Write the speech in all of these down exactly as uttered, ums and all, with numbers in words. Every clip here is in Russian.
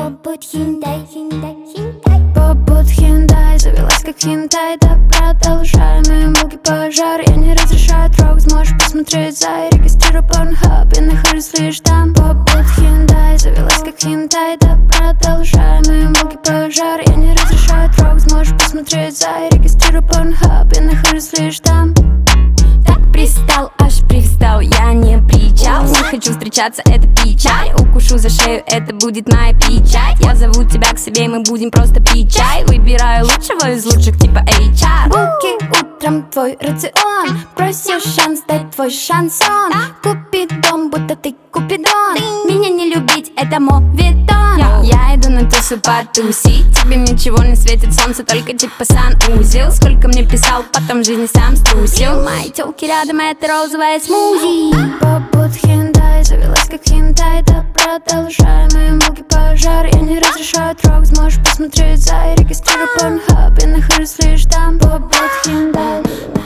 Побудь хиндай, хиндай, хиндай. Побудь хиндай, завелась как хинтай. Да продолжай, мои муки пожар. Я не разрешаю трогать, можешь посмотреть за. Регистрирую Pornhub, я нахожусь лишь там. Побудь хиндай, завелась как хинтай. Да продолжай, мои муки пожар. Я не разрешаю трогать, можешь посмотреть за. Регистрирую Pornhub, я нахожусь лишь там. Так пристал, аж привстал, я не причал. Не хочу встречаться, это печаль. Укушу за шею, это будет моя печать. Я зову тебя к себе, мы будем просто пить чай. Выбираю лучшего из лучших, типа эйч ар. Булки утром твой рацион. Просишь шанс, дать твой шансон. Купидон, будто ты купидон. Меня не любить, это моветон. Я иду на тусу потусить. Тебе ничего не светит, солнце только типа санузел. Сколько мне писал, потом в жизни сам струсил. Мои тёлки рядом, это розовая смузи. Побудь хиндай, завелась как хинтай. Да продолжай, мои муки пожар. Я не разрешаю трогать, можешь посмотреть за. Я регистрирую Pornhub, я нахожусь лишь там. Побудь хиндай.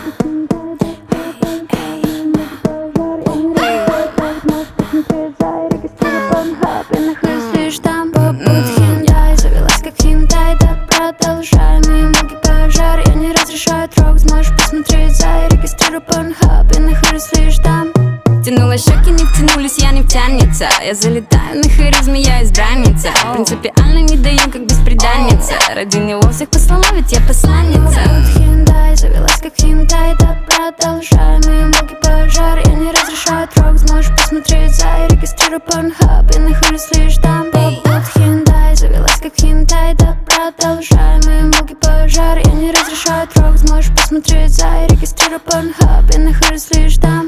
Тянула щеки, не втянулись, я не втянется. Я залетаю на харизме, я избранница. Принципиально не даю, как бесприданница. Ради него всех послала, ведь я посланница. Побудь хиндай, завелась как хинтай. Да продолжай, мои муки пожар. Я не разрешаю трогать, можешь посмотреть за. Я регистрирую Pornhub, я нахожусь лишь там. Побудь хиндай, завелась как хинтай. Да продолжай, мои муки пожар. Я не разрешаю трогать, можешь посмотреть за. Я регистрирую Pornhub, я нахожусь лишь там.